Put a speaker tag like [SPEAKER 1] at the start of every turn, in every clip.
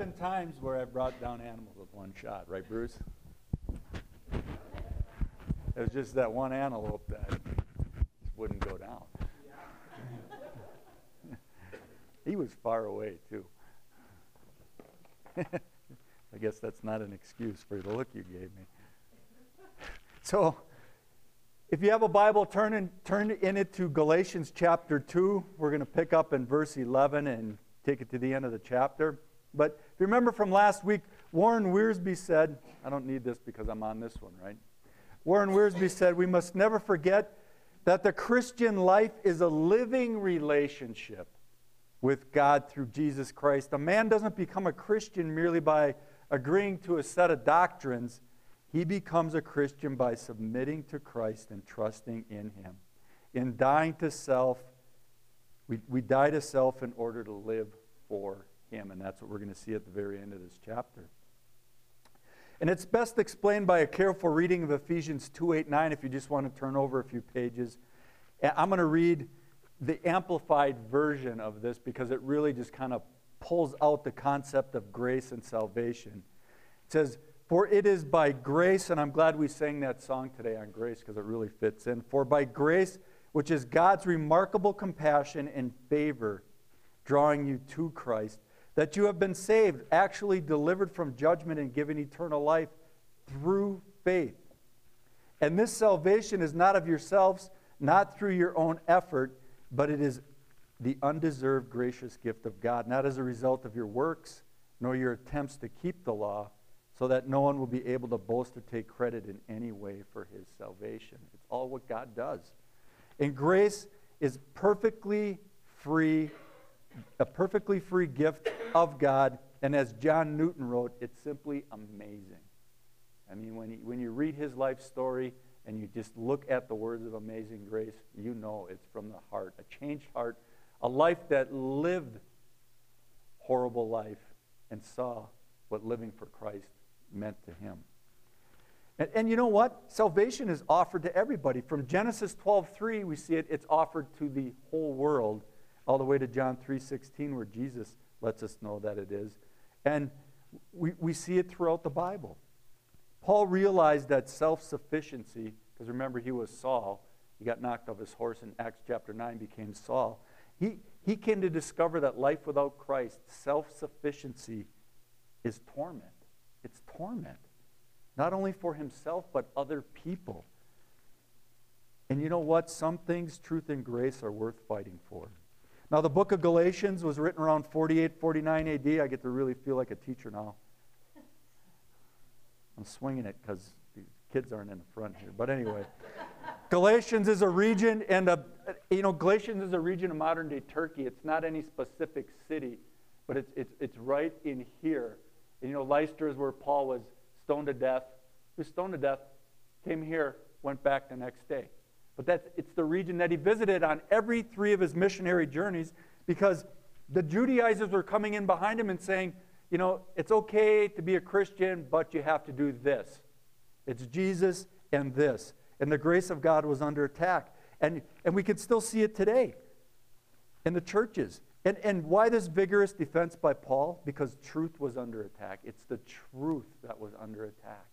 [SPEAKER 1] been times where I've brought down animals with one shot, right, Bruce? It was just that one antelope that just wouldn't go down. He was far away, too. I guess that's not an excuse for the look you gave me. So, if you have a Bible, turn in it to Galatians chapter 2. We're going to pick up in verse 11 and take it to the end of the chapter. But if you remember from last week, Warren Wiersbe said, I don't need this because I'm on this one, right? Warren Wiersbe said, we must never forget that the Christian life is a living relationship with God through Jesus Christ. A man doesn't become a Christian merely by agreeing to a set of doctrines. He becomes a Christian by submitting to Christ and trusting in Him. In dying to self, we die to self in order to live for Him. And that's what we're going to see at the very end of this chapter. And it's best explained by a careful reading of Ephesians 2:8-9 if you just want to turn over a few pages. I'm going to read the amplified version of this because it really just kind of pulls out the concept of grace and salvation. It says, for it is by grace, and I'm glad we sang that song today on grace because it really fits in. For by grace, which is God's remarkable compassion and favor, drawing you to Christ, that you have been saved, actually delivered from judgment and given eternal life through faith. And this salvation is not of yourselves, not through your own effort, but it is the undeserved gracious gift of God, not as a result of your works, nor your attempts to keep the law, so that no one will be able to boast or take credit in any way for his salvation. It's all what God does. And grace is perfectly free, a perfectly free gift of God. And as John Newton wrote, it's simply amazing. I mean, when you read his life story and you just look at the words of amazing grace, you know it's from the heart, a changed heart, a life that lived horrible life and saw what living for Christ meant to him. And you know what? Salvation is offered to everybody. From Genesis 12:3, we see it's offered to the whole world, all the way to John 3:16, where Jesus lets us know that it is. And we see it throughout the Bible. Paul realized that self-sufficiency, because remember he was Saul, he got knocked off his horse in Acts chapter 9, became Saul. He came to discover that life without Christ, self-sufficiency, is torment. It's torment. Not only for himself, but other people. And you know what? Some things, truth and grace, are worth fighting for. Now, the book of Galatians was written around 48, 49 AD. I get to really feel like a teacher now. I'm swinging it because the kids aren't in the front here. But anyway, Galatians is a region, and Galatians is a region of modern-day Turkey. It's not any specific city, but it's right in here. And Lystra is where Paul was stoned to death. He was stoned to death, came here, went back the next day. But it's the region that he visited on every 3 of his missionary journeys, because the Judaizers were coming in behind him and saying, it's okay to be a Christian, but you have to do this. It's Jesus and this. And the grace of God was under attack. And we can still see it today in the churches. And why this vigorous defense by Paul? Because truth was under attack. It's the truth that was under attack.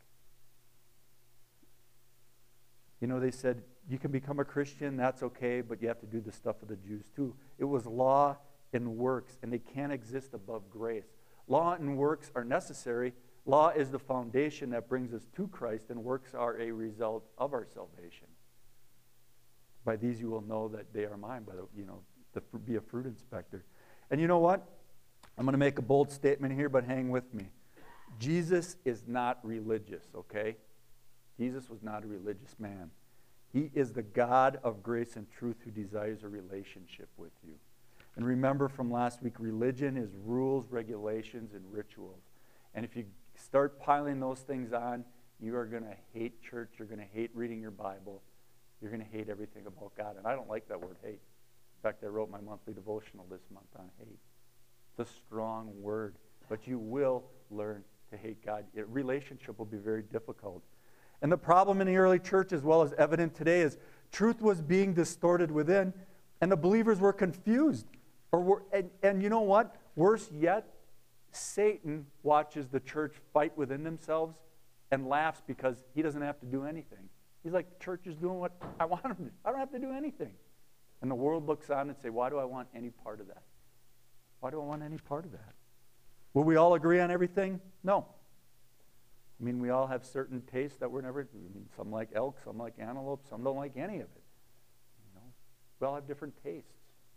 [SPEAKER 1] They said, you can become a Christian, that's okay, but you have to do the stuff of the Jews too. It was law and works, and they can't exist above grace. Law and works are necessary. Law is the foundation that brings us to Christ, and works are a result of our salvation. By these you will know that they are mine, to be a fruit inspector. And you know what? I'm going to make a bold statement here, but hang with me. Jesus is not religious, okay? Jesus was not a religious man. He is the God of grace and truth who desires a relationship with you. And remember from last week, religion is rules, regulations, and rituals. And if you start piling those things on, you are going to hate church. You're going to hate reading your Bible. You're going to hate everything about God. And I don't like that word, hate. In fact, I wrote my monthly devotional this month on hate. It's a strong word, but you will learn to hate God. A relationship will be very difficult. And the problem in the early church, as well as evident today, is truth was being distorted within, and the believers were confused. And you know what? Worse yet, Satan watches the church fight within themselves and laughs because he doesn't have to do anything. He's like, the church is doing what I want him to do. I don't have to do anything. And the world looks on and say, why do I want any part of that? Why do I want any part of that? Will we all agree on everything? No. I mean, we all have certain tastes that we're never, I mean, some like elk, some like antelope, some don't like any of it. You know, we all have different tastes.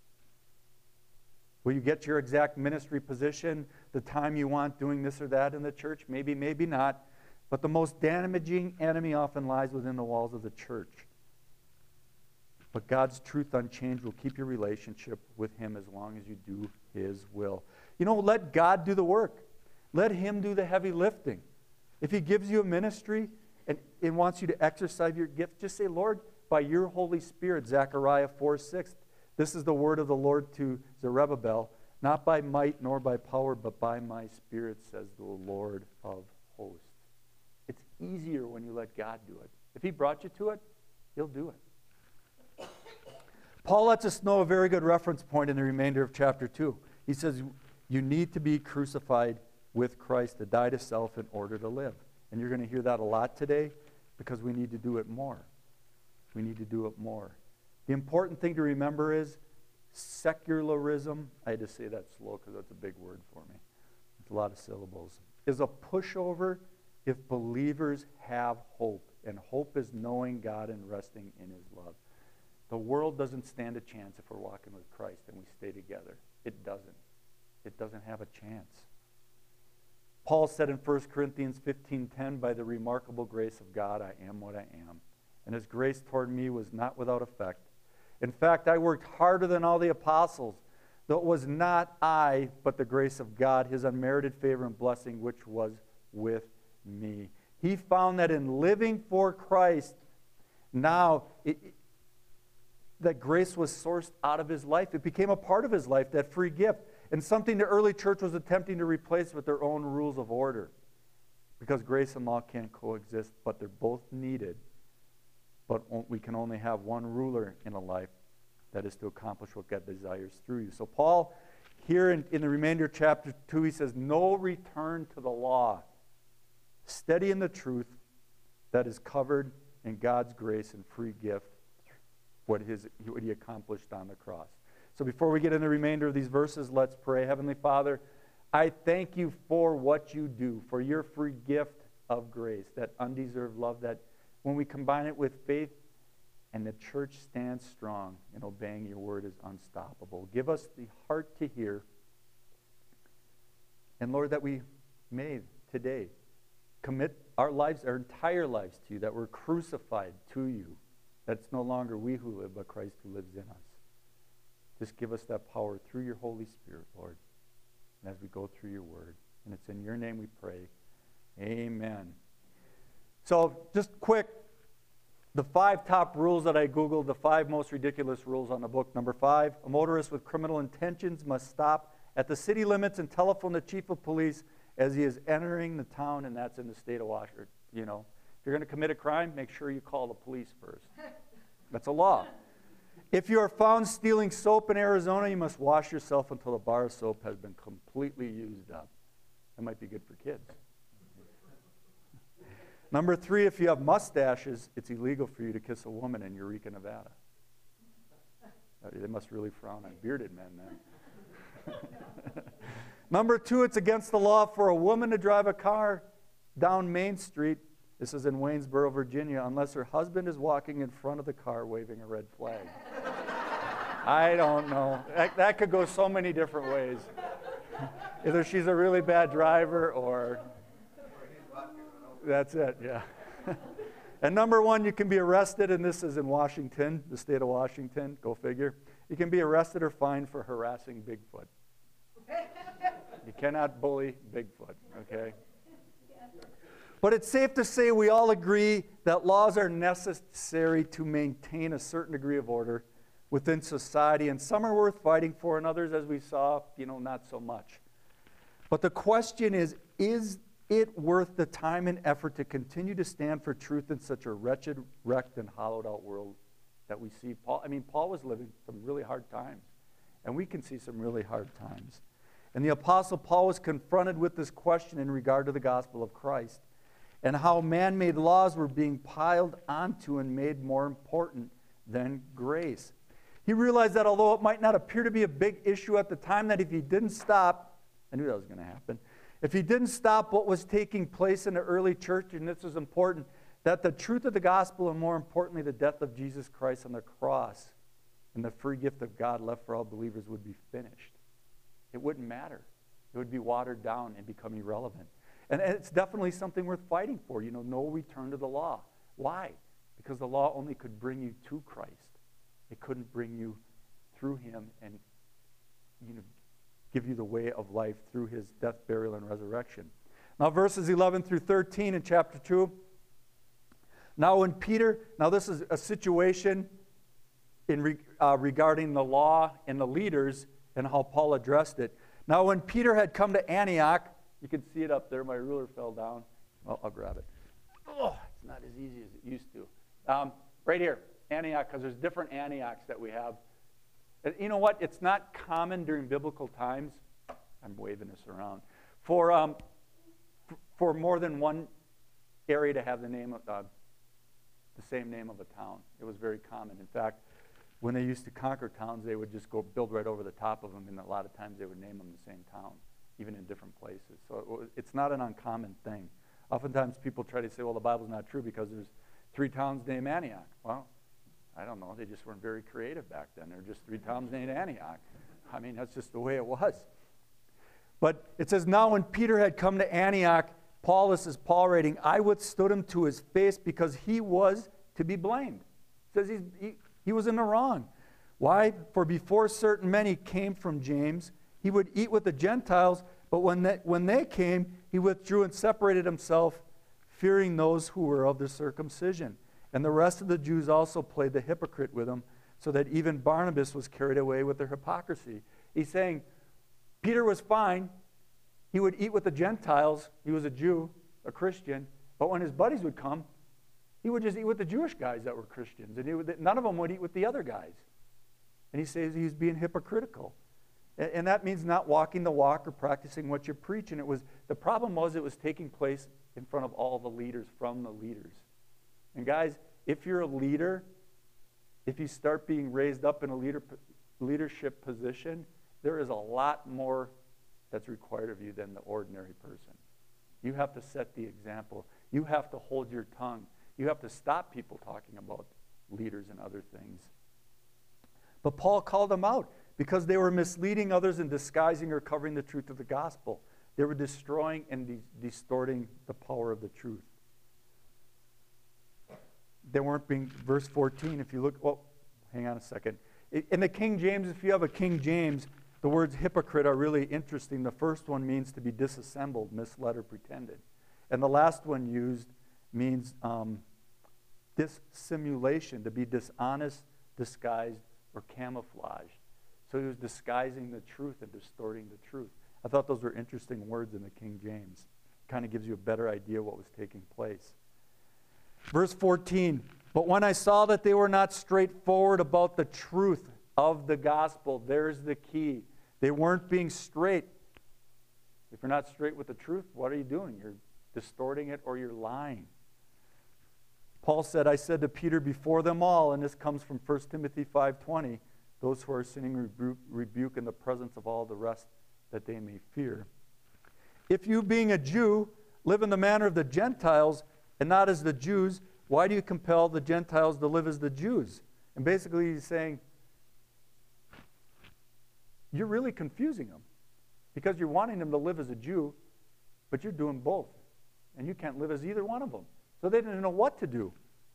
[SPEAKER 1] Will you get your exact ministry position the time you want doing this or that in the church? Maybe, maybe not. But the most damaging enemy often lies within the walls of the church. But God's truth unchanged will keep your relationship with Him as long as you do His will. You know, let God do the work. Let Him do the heavy lifting. If He gives you a ministry and wants you to exercise your gift, just say, Lord, by your Holy Spirit, Zechariah 4:6, this is the word of the Lord to Zerubbabel, not by might nor by power, but by my Spirit, says the Lord of hosts. It's easier when you let God do it. If He brought you to it, He'll do it. Paul lets us know a very good reference point in the remainder of chapter 2. He says, you need to be crucified with Christ, to die to self in order to live. And you're going to hear that a lot today because we need to do it more. We need to do it more. The important thing to remember is secularism, I had to say that slow because that's a big word for me. It's a lot of syllables, is a pushover if believers have hope. And hope is knowing God and resting in His love. The world doesn't stand a chance if we're walking with Christ and we stay together. It doesn't. It doesn't have a chance. Paul said in 1 Corinthians 15:10, by the remarkable grace of God, I am what I am. And His grace toward me was not without effect. In fact, I worked harder than all the apostles, though it was not I, but the grace of God, His unmerited favor and blessing, which was with me. He found that in living for Christ, now that grace was sourced out of his life. It became a part of his life, that free gift, and something the early church was attempting to replace with their own rules of order. Because grace and law can't coexist, but they're both needed. But we can only have one ruler in a life, that is to accomplish what God desires through you. So Paul, here in the remainder of chapter 2, he says, no return to the law. Steady in the truth that is covered in God's grace and free gift, what He accomplished on the cross. So before we get in the remainder of these verses, let's pray. Heavenly Father, I thank You for what You do, for Your free gift of grace, that undeserved love, that when we combine it with faith, and the church stands strong in obeying Your word is unstoppable. Give us the heart to hear. And Lord, that we may today commit our lives, our entire lives to You, that we're crucified to You, that it's no longer we who live, but Christ who lives in us. Just give us that power through Your Holy Spirit, Lord, and as we go through Your word. And it's in Your name we pray. Amen. So just quick, the 5 top rules that I Googled, the 5 most ridiculous rules on the book. Number 5, a motorist with criminal intentions must stop at the city limits and telephone the chief of police as he is entering the town, and that's in the state of Washington. You know, if you're going to commit a crime, make sure you call the police first. That's a law. If you are found stealing soap in Arizona, you must wash yourself until the bar of soap has been completely used up. That might be good for kids. Number 3, if you have mustaches, it's illegal for you to kiss a woman in Eureka, Nevada. They must really frown on bearded men then. Number 2, it's against the law for a woman to drive a car down Main Street, this is in Waynesboro, Virginia, unless her husband is walking in front of the car waving a red flag. I don't know. That could go so many different ways. Either she's a really bad driver or... That's it, yeah. And number 1, you can be arrested, and this is in Washington, the state of Washington, go figure. You can be arrested or fined for harassing Bigfoot. You cannot bully Bigfoot, okay? But it's safe to say we all agree that laws are necessary to maintain a certain degree of order within society, and some are worth fighting for, and others, as we saw, not so much. But the question is it worth the time and effort to continue to stand for truth in such a wretched, wrecked, and hollowed out world that we see? Paul was living some really hard times, and we can see some really hard times. And the Apostle Paul was confronted with this question in regard to the gospel of Christ and how man-made laws were being piled onto and made more important than grace. He realized that although it might not appear to be a big issue at the time, that if he didn't stop, I knew that was going to happen, if he didn't stop what was taking place in the early church, and this was important, that the truth of the gospel, and more importantly, the death of Jesus Christ on the cross and the free gift of God left for all believers would be finished. It wouldn't matter. It would be watered down and become irrelevant. And it's definitely something worth fighting for, no return to the law. Why? Because the law only could bring you to Christ. It couldn't bring you through him and give you the way of life through his death, burial, and resurrection. Now verses 11 through 13 in chapter 2. Now this is a situation regarding the law and the leaders and how Paul addressed it. Now when Peter had come to Antioch, you can see it up there, my ruler fell down. Well, I'll grab it. Oh, it's not as easy as it used to. Right here, Antioch, because there's different Antiochs that we have. You know what? It's not common during biblical times. I'm waving this around. For more than one area to have the same name of a town. It was very common. In fact, when they used to conquer towns, they would just go build right over the top of them, and a lot of times they would name them the same town, even in different places. So it's not an uncommon thing. Oftentimes people try to say, well, the Bible's not true because there's 3 towns named Antioch. Well, I don't know. They just weren't very creative back then. There were just 3 towns named Antioch. I mean, that's just the way it was. But it says, now when Peter had come to Antioch, this is Paul writing, I withstood him to his face because he was to be blamed. It says he was in the wrong. Why? For before certain men he came from James, he would eat with the Gentiles, but when they came, he withdrew and separated himself, fearing those who were of the circumcision. And the rest of the Jews also played the hypocrite with him, so that even Barnabas was carried away with their hypocrisy. He's saying, Peter was fine. He would eat with the Gentiles. He was a Jew, a Christian. But when his buddies would come, he would just eat with the Jewish guys that were Christians. And none of them would eat with the other guys. And he says he's being hypocritical. And that means not walking the walk or practicing what you preach. And the problem was it was taking place in front of all the leaders, from the leaders. And guys, if you're a leader, if you start being raised up in a leadership position, there is a lot more that's required of you than the ordinary person. You have to set the example. You have to hold your tongue. You have to stop people talking about leaders and other things. But Paul called them out because they were misleading others and disguising or covering the truth of the gospel. They were destroying and distorting the power of the truth. They weren't being, verse 14, if you look, hang on a second. In the King James, if you have a King James, the words hypocrite are really interesting. The first one means to be disassembled, misled, or pretended. And the last one used means dissimulation, to be dishonest, disguised, or camouflaged. So he was disguising the truth and distorting the truth. I thought those were interesting words in the King James. Kind of gives you a better idea what was taking place. Verse 14, but when I saw that they were not straightforward about the truth of the gospel, there's the key. They weren't being straight. If you're not straight with the truth, what are you doing? You're distorting it or you're lying. Paul said, I said to Peter before them all, and this comes from 1 Timothy 5:20, those who are sinning rebuke in the presence of all the rest that they may fear. If you, being a Jew, live in the manner of the Gentiles and not as the Jews, why do you compel the Gentiles to live as the Jews? And basically he's saying, you're really confusing them because you're wanting them to live as a Jew, but you're doing both. And you can't live as either one of them. So they didn't know what to do.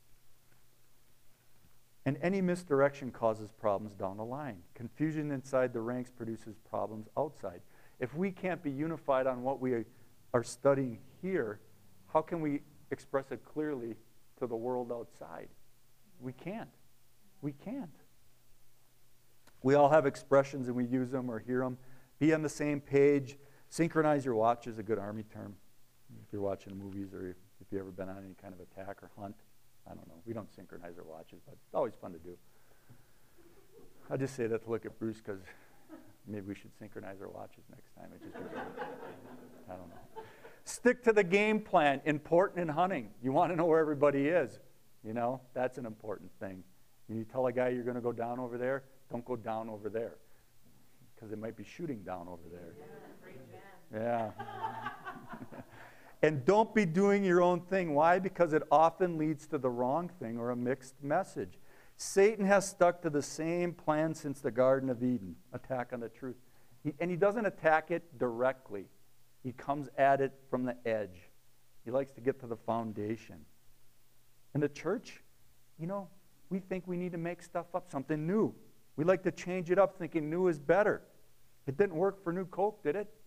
[SPEAKER 1] And any misdirection causes problems down the line. Confusion inside the ranks produces problems outside. If we can't be unified on what we are studying here, how can we express it clearly to the world outside? We can't. We can't. We all have expressions and we use them or hear them. Be on the same page. Synchronize your watch is a good Army term. If you're watching movies or if you've ever been on any kind of attack or hunt. I don't know. We don't synchronize our watches, but it's always fun to do. I just say that to look at Bruce because Maybe we should synchronize our watches next time. I don't know. Stick to the game plan. Important in hunting. You want to know where everybody is. You know, that's an important thing. You tell a guy you're going to go down over there, don't go down over there. Because they might be shooting down over there. Yeah. And don't be doing your own thing. Why? Because it often leads to the wrong thing or a mixed message. Satan has stuck to the same plan since the Garden of Eden, attack on the truth. And he doesn't attack it directly. He comes at it from the edge. He likes to get to the foundation. In the church, you know, we think we need to make stuff up, something new. We like to change it up thinking new is better. It didn't work for New Coke, did it?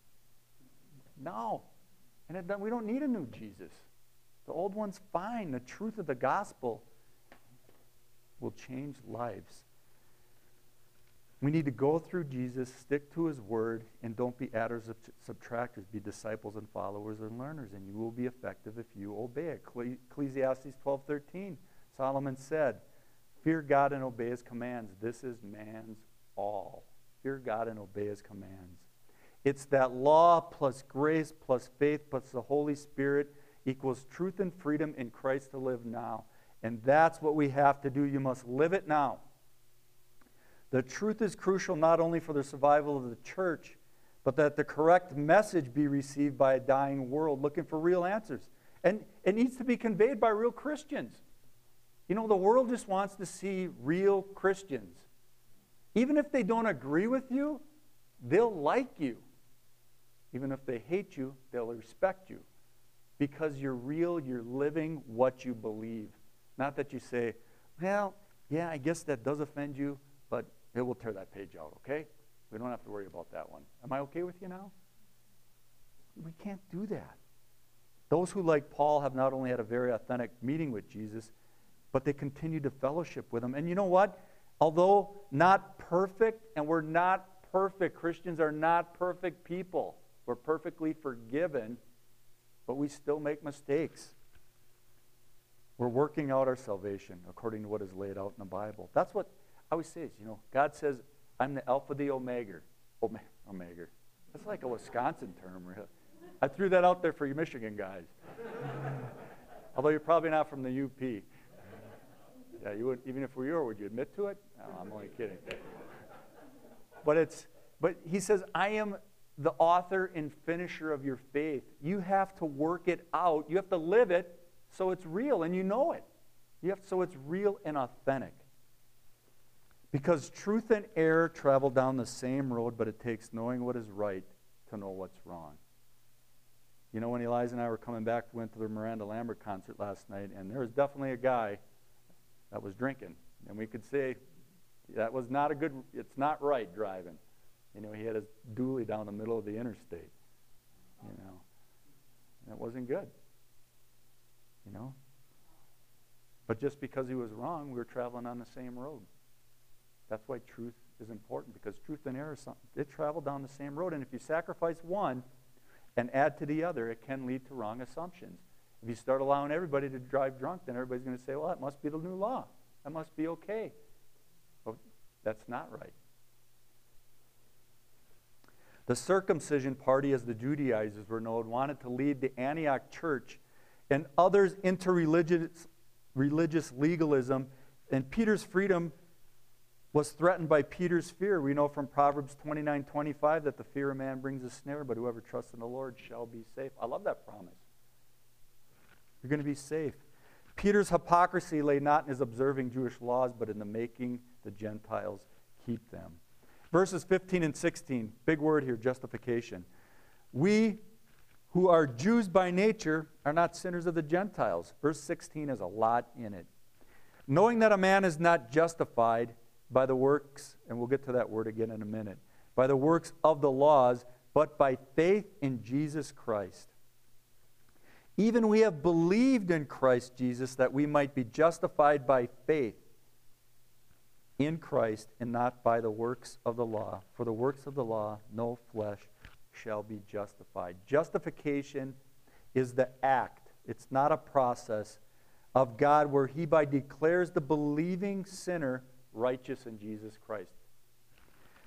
[SPEAKER 1] No. And we don't need a new Jesus. The old one's fine. The truth of the gospel will change lives. We need to go through Jesus, stick to his word, and don't be adders of subtractors. Be disciples and followers and learners, and you will be effective if you obey it. Ecclesiastes 12:13, Solomon said, fear God and obey his commands. This is man's all. Fear God and obey his commands. It's that law plus grace plus faith plus the Holy Spirit equals truth and freedom in Christ to live now. And that's what we have to do. You must live it now. The truth is crucial not only for the survival of the church, but that the correct message be received by a dying world looking for real answers. And it needs to be conveyed by real Christians. You know, the world just wants to see real Christians. Even if they don't agree with you, they'll like you. Even if they hate you, they'll respect you. Because you're real, you're living what you believe. Not that you say, well, yeah, I guess that does offend you, but it will tear that page out, okay? We don't have to worry about that one. Am I okay with you now? We can't do that. Those who, like Paul, have not only had a very authentic meeting with Jesus, but they continue to fellowship with him. And you know what? Although not perfect, and we're not perfect, Christians are not perfect people. We're perfectly forgiven, but we still make mistakes. We're working out our salvation according to what is laid out in the Bible. That's what I always say, you know, God says, I'm the Alpha, the Omega. Omega. That's like a Wisconsin term, really. I threw that out there for you Michigan guys. Although you're probably not from the UP. Yeah, you would, even if we were, would you admit to it? No, I'm only kidding. But he says, I am the author and finisher of your faith. You have to work it out. You have to live it so it's real and you know it. So it's real and authentic. Because truth and error travel down the same road, but it takes knowing what is right to know what's wrong. You know, when Eliza and I were coming back, we went to the Miranda Lambert concert last night, and there was definitely a guy that was drinking. And we could say, that was not a good, it's not right driving. You know, he had his dually down the middle of the interstate. You know, and it wasn't good. You know? But just because he was wrong, we were traveling on the same road. That's why truth is important, because truth and error, they travel down the same road. And if you sacrifice one and add to the other, it can lead to wrong assumptions. If you start allowing everybody to drive drunk, then everybody's going to say, well, that must be the new law. That must be okay. Well, that's not right. The circumcision party, as the Judaizers were known, wanted to lead the Antioch church and others into religious legalism, and Peter's freedom was threatened by Peter's fear. We know from Proverbs 29:25 that the fear of man brings a snare, but whoever trusts in the Lord shall be safe. I love that promise. You're going to be safe. Peter's hypocrisy lay not in his observing Jewish laws, but in the making the Gentiles keep them. Verses 15 and 16, big word here, justification. We who are Jews by nature are not sinners of the Gentiles. Verse 16 has a lot in it. Knowing that a man is not justified by the works, and we'll get to that word again in a minute, by the works of the laws, but by faith in Jesus Christ. Even we have believed in Christ Jesus that we might be justified by faith in Christ and not by the works of the law. For the works of the law, no flesh shall be justified. Justification is the act. It's not a process of God where he declares the believing sinner righteous in Jesus Christ.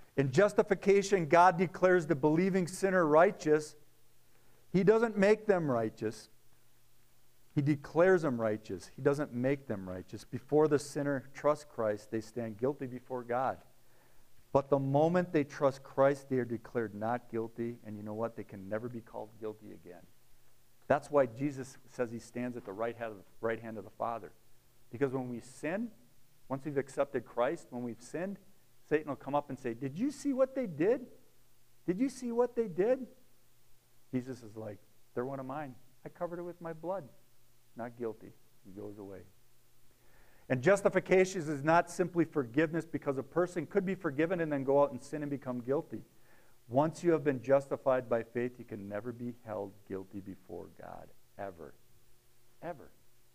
[SPEAKER 1] In justification, God declares the believing sinner righteous. He doesn't make them righteous. He declares them righteous. He doesn't make them righteous. Before the sinner trusts Christ, they stand guilty before God. But the moment they trust Christ, they are declared not guilty. And you know what? They can never be called guilty again. That's why Jesus says he stands at the right hand of the Father. Because when we sin, once we've accepted Christ, when we've sinned, Satan will come up and say, did you see what they did? Did you see what they did? Jesus is like, they're one of mine. I covered it with my blood. Not guilty. He goes away. And justification is not simply forgiveness, because a person could be forgiven and then go out and sin and become guilty. Once you have been justified by faith, you can never be held guilty before God. Ever. Ever.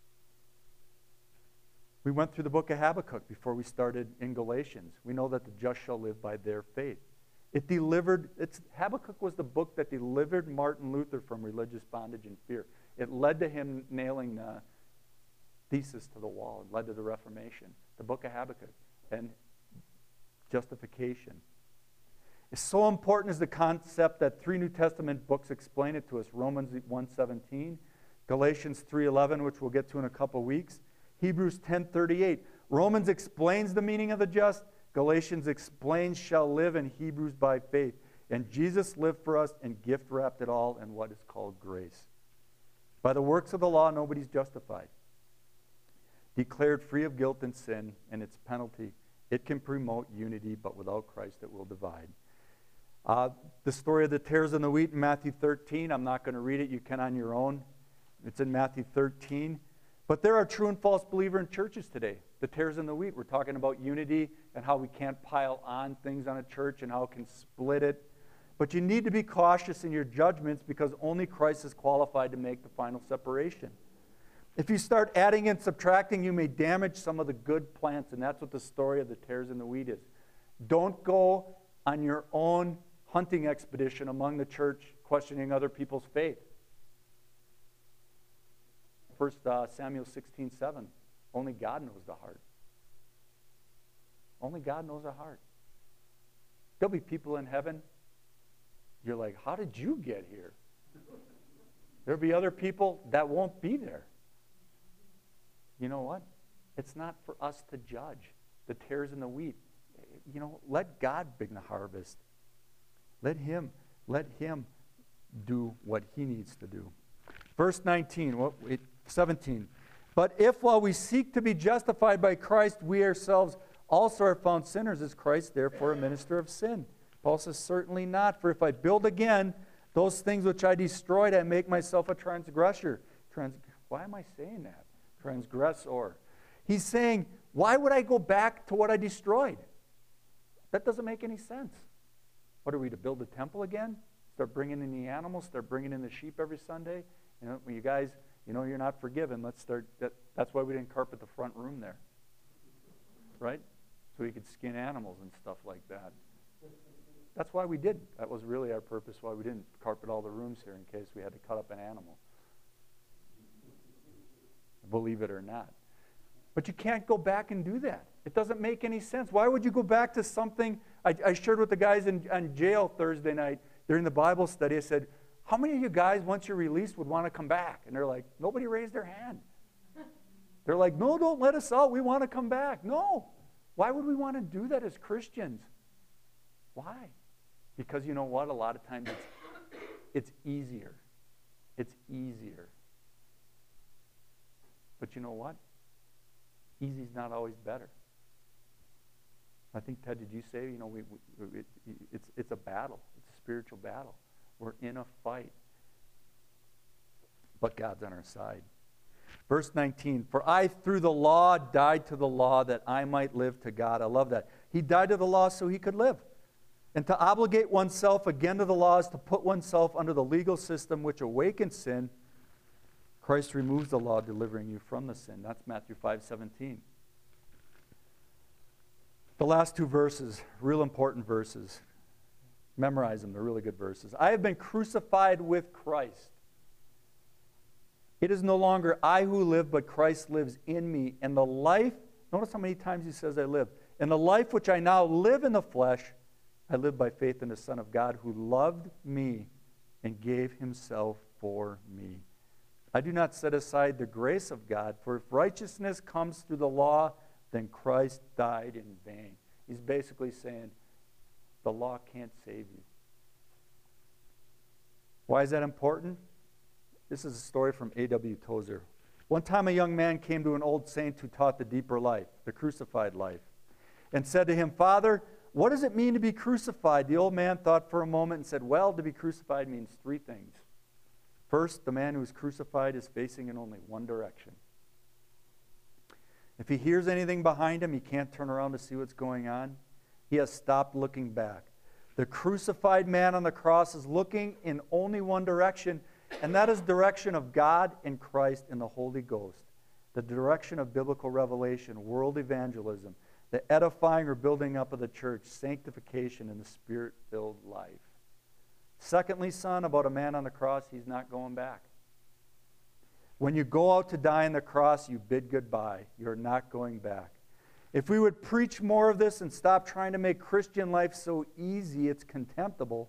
[SPEAKER 1] We went through the book of Habakkuk before we started in Galatians. We know that the just shall live by their faith. Habakkuk was the book that delivered Martin Luther from religious bondage and fear. It led to him nailing the thesis to the wall. It led to the Reformation. The book of Habakkuk. And justification. It's so important is the concept that 3 New Testament books explain it to us. Romans 1:17, Galatians 3:11, which we'll get to in a couple weeks, Hebrews 10:38. Romans explains the meaning of the just. Galatians explains shall live, and Hebrews by faith. And Jesus lived for us and gift wrapped it all in what is called grace. By the works of the law, nobody's justified. Declared free of guilt and sin and its penalty, it can promote unity, but without Christ it will divide. The story of the tares and the wheat in Matthew 13, I'm not going to read it. You can on your own. It's in Matthew 13. But there are true and false believers in churches today. The tares and the wheat. We're talking about unity and how we can't pile on things on a church and how it can split it. But you need to be cautious in your judgments, because only Christ is qualified to make the final separation. If you start adding and subtracting, you may damage some of the good plants, and that's what the story of the tares and the wheat is. Don't go on your own hunting expedition among the church questioning other people's faith. 1 Samuel 16:7. Only God knows the heart. Only God knows the heart. There'll be people in heaven, you're like, how did you get here? There'll be other people that won't be there. You know what? It's not for us to judge the tares and the wheat. Let God bring the harvest. Let him do what he needs to do. Verse 17. But if while we seek to be justified by Christ, we ourselves also are found sinners, is Christ therefore a minister of sin? Paul says, certainly not. For if I build again those things which I destroyed, I make myself a transgressor. Why am I saying that? Transgressor. He's saying, why would I go back to what I destroyed? That doesn't make any sense. What are we, to build a temple again? Start bringing in the animals, start bringing in the sheep every Sunday? You guys, you're not forgiven. Let's start. That's why we didn't carpet the front room there. Right? So we could skin animals and stuff like that. That's why we didn't. That was really our purpose, why we didn't carpet all the rooms here, in case we had to cut up an animal. Believe it or not. But you can't go back and do that. It doesn't make any sense. Why would you go back to something? I shared with the guys in jail Thursday night during the Bible study. I said, how many of you guys, once you're released, would want to come back? And they're like, nobody raised their hand. They're like, no, don't let us out. We want to come back. No. Why would we want to do that as Christians? Why? Because you know what? A lot of times it's easier. It's easier. But you know what? Easy's not always better. I think, Ted, did you say, it's a battle. It's a spiritual battle. We're in a fight. But God's on our side. Verse 19, for I through the law died to the law that I might live to God. I love that. He died to the law so he could live. And to obligate oneself again to the law is to put oneself under the legal system which awakens sin. Christ removes the law, delivering you from the sin. That's Matthew 5:17. The last two verses, real important verses. Memorize them, they're really good verses. I have been crucified with Christ. It is no longer I who live, but Christ lives in me. And the life, notice how many times he says I live. And the life which I now live in the flesh, I live by faith in the Son of God who loved me and gave himself for me. I do not set aside the grace of God, for if righteousness comes through the law, then Christ died in vain. He's basically saying the law can't save you. Why is that important? This is a story from A.W. Tozer. One time a young man came to an old saint who taught the deeper life, the crucified life, and said to him, "Father, what does it mean to be crucified?" The old man thought for a moment and said, "Well, to be crucified means three things. First, the man who is crucified is facing in only one direction. If he hears anything behind him, he can't turn around to see what's going on. He has stopped looking back. The crucified man on the cross is looking in only one direction, and that is the direction of God and Christ and the Holy Ghost, the direction of biblical revelation, world evangelism, the edifying or building up of the church, sanctification, and the Spirit-filled life. Secondly, son, about a man on the cross, he's not going back. When you go out to die on the cross, you bid goodbye. You're not going back. If we would preach more of this and stop trying to make Christian life so easy it's contemptible,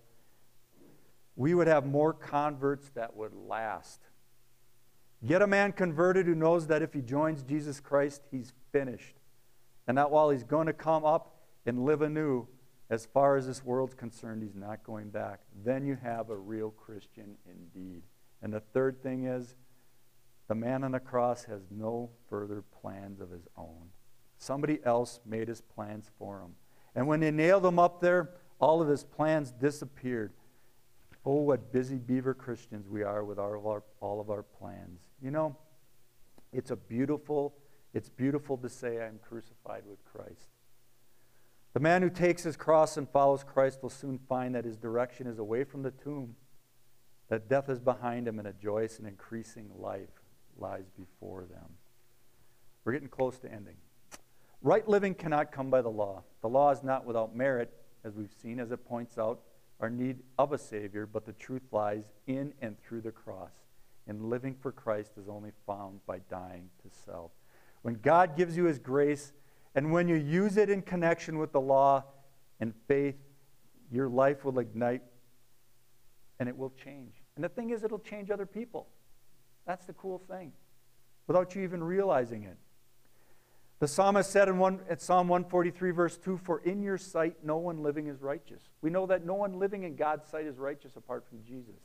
[SPEAKER 1] we would have more converts that would last. Get a man converted who knows that if he joins Jesus Christ, he's finished. And that while he's going to come up and live anew, as far as this world's concerned, he's not going back. Then you have a real Christian indeed. And the third thing is, the man on the cross has no further plans of his own. Somebody else made his plans for him. And when they nailed him up there, all of his plans disappeared. Oh, what busy beaver Christians we are with all of our plans. You know, it's beautiful to say I'm crucified with Christ. The man who takes his cross and follows Christ will soon find that his direction is away from the tomb, that death is behind him, and a joyous and increasing life lies before them. We're getting close to ending. Right living cannot come by the law. The law is not without merit, as we've seen, as it points out our need of a Savior, but the truth lies in and through the cross. And living for Christ is only found by dying to self. When God gives you his grace, and when you use it in connection with the law and faith, your life will ignite and it will change. And the thing is, it'll change other people. That's the cool thing, without you even realizing it. The psalmist said in Psalm 143, verse 2, "For in your sight no one living is righteous." We know that no one living in God's sight is righteous apart from Jesus.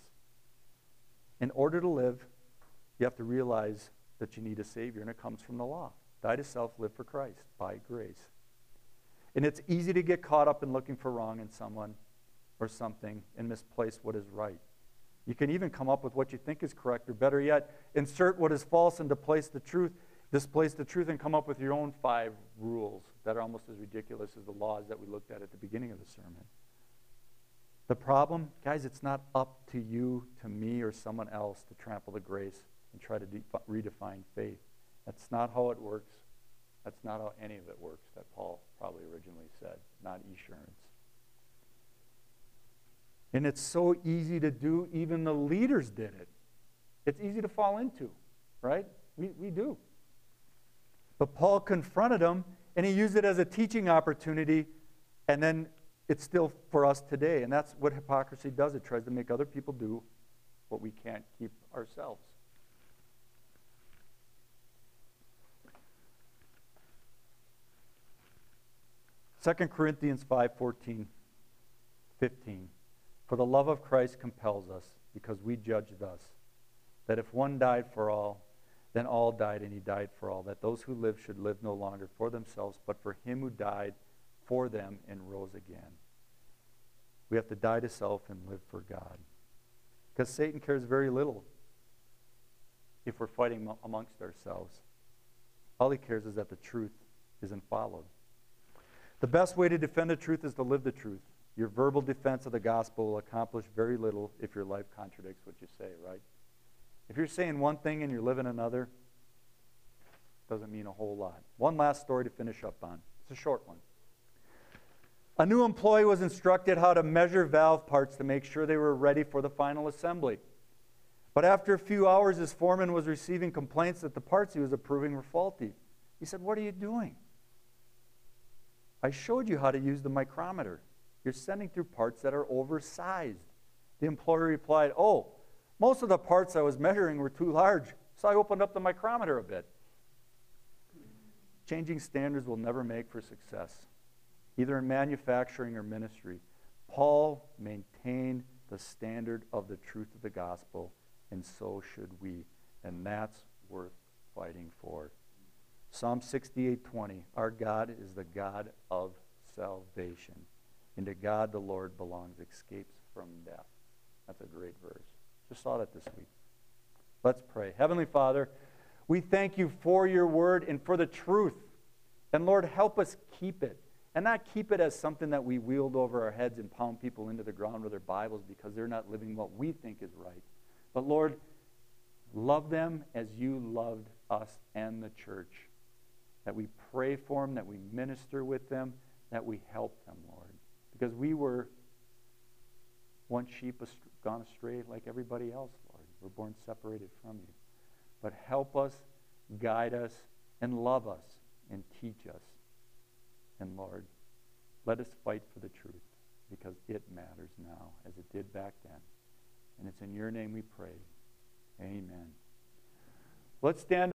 [SPEAKER 1] In order to live, you have to realize that you need a Savior, and it comes from the law. Die to self, live for Christ, by grace. And it's easy to get caught up in looking for wrong in someone or something and misplace what is right. You can even come up with what you think is correct, or better yet, insert what is false and displace the truth, and come up with your own 5 rules that are almost as ridiculous as the laws that we looked at the beginning of the sermon. The problem, guys, it's not up to you, to me, or someone else to trample the grace and try to redefine faith. That's not how it works. That's not how any of it works, that Paul probably originally said, not assurance. And it's so easy to do, even the leaders did it. It's easy to fall into, right? We do. But Paul confronted them, and he used it as a teaching opportunity, and then it's still for us today. And that's what hypocrisy does. It tries to make other people do what we can't keep ourselves. Second Corinthians 5:14, 15. "For the love of Christ compels us, because we judge thus, that if one died for all, then all died, and he died for all, that those who live should live no longer for themselves, but for him who died for them and rose again." We have to die to self and live for God. Because Satan cares very little if we're fighting amongst ourselves. All he cares is that the truth isn't followed. The best way to defend the truth is to live the truth. Your verbal defense of the gospel will accomplish very little if your life contradicts what you say, right? If you're saying one thing and you're living another, it doesn't mean a whole lot. One last story to finish up on. It's a short one. A new employee was instructed how to measure valve parts to make sure they were ready for the final assembly. But after a few hours, his foreman was receiving complaints that the parts he was approving were faulty. He said, "What are you doing? I showed you how to use the micrometer. You're sending through parts that are oversized. The employer replied, oh, most of the parts I was measuring were too large, so I opened up the micrometer a bit. Changing standards will never make for success, either in manufacturing or ministry. Paul maintained the standard of the truth of the gospel, and so should we. And that's worth fighting for. Psalm 68:20, our God is the God of salvation. And to God the Lord belongs escapes from death. That's a great verse. Just saw that this week. Let's pray. Heavenly Father, we thank you for your word and for the truth. And Lord, help us keep it. And not keep it as something that we wield over our heads and pound people into the ground with their Bibles because they're not living what we think is right. But Lord, love them as you loved us and the church. That we pray for them, that we minister with them, that we help them, Lord. Because we were one sheep gone astray like everybody else, Lord. We're born separated from you. But help us, guide us, and love us, and teach us. And Lord, let us fight for the truth, because it matters now, as it did back then. And it's in your name we pray. Amen. Let's stand.